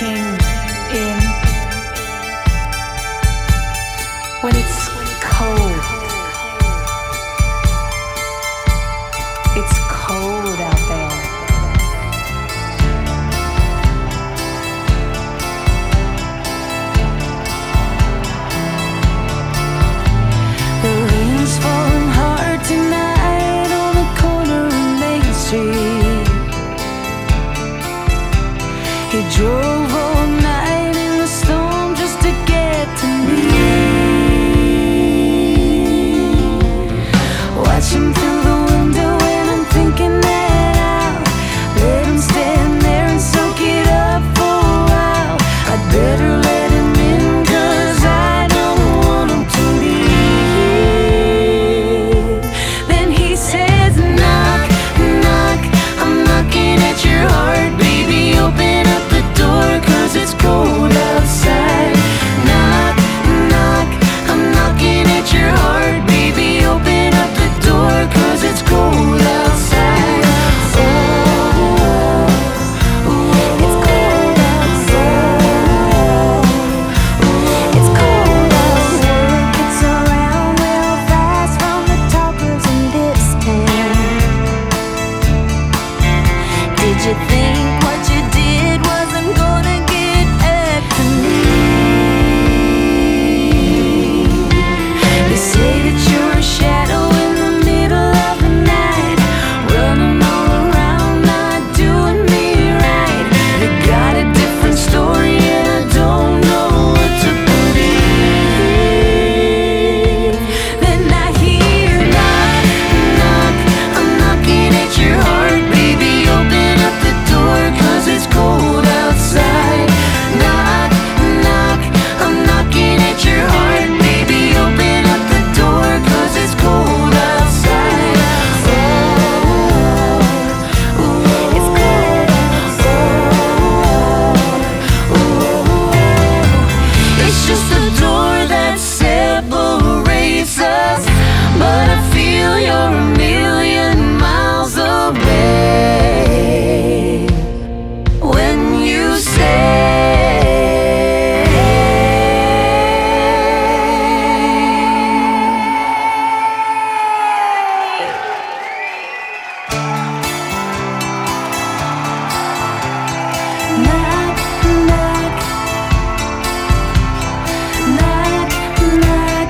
walking in when it's cold. It's cold out there. The rain's falling hard tonight on the corner of Main Street. He drove all night in the storm just to get to me. Watch him through the window and I'm thinking that I'll let him stand there and soak it up for a while. I'd better let him in 'cause I don't want him to leave. Then he says, knock, knock, I'm knocking at your heart, baby, open up the door 'cause it's cold outside. Knock, knock, I'm knocking at your heart, baby, open up the door 'cause it's cold outside. Oh, it's cold outside. It's cold outside. Gets around real fast from the talkers in this town. Did you think what you did wasn't gonna get back to me? You say that you're a shadow in the middle of the night, running all around, not doing me right. You got a different story and I don't know what to believe. Then I hear knock, knock, I'm knocking at your heart, baby, open up the door 'cause it's cold outside. Knock, knock, I'm knocking at your heart, baby, open up the door 'cause it's cold outside. Oh, it's cold outside. It's just a door that separates us, but I feel you're a million miles away when you say knock, knock, knock, knock.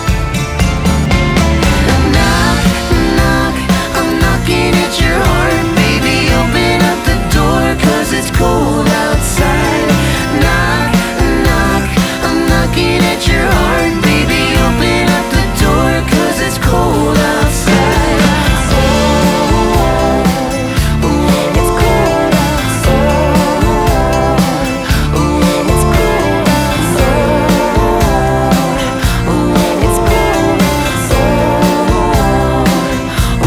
Knock, knock, I'm knocking at your heart, baby, open up the door 'cause it's cold outside. Knock, knock, I'm knocking at your heart, baby, open up the door 'cause it's cold outside. Oh, it's cold outside. Oh, it's cold outside. Oh, it's cold outside.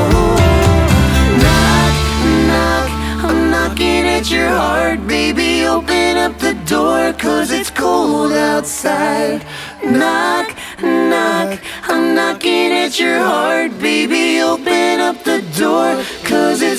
Knock, knock, I'm knocking at your heart, baby, open up the door 'cause it's cold outside. Knock, knock, I'm knocking at your heart, baby, open up the door 'cause it's